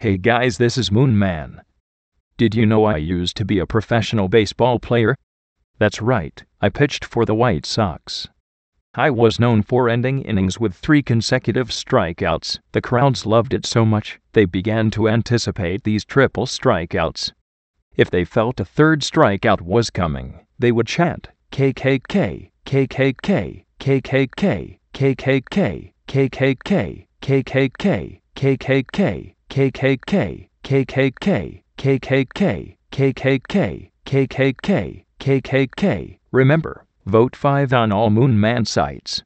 Hey guys, this is Moon Man. Did you know I used to be a professional baseball player? That's right, I pitched for the White Sox. I was known for ending innings with 3 consecutive strikeouts. The crowds loved it so much, they began to anticipate these triple strikeouts. If they felt a third strikeout was coming, they would chant, KKK, KKK, KKK, KKK, KKK, KKK, KKK, KKK, KKK, KKK, KKK, KKK, KKK. Remember, vote 5 on all Moon Man sites.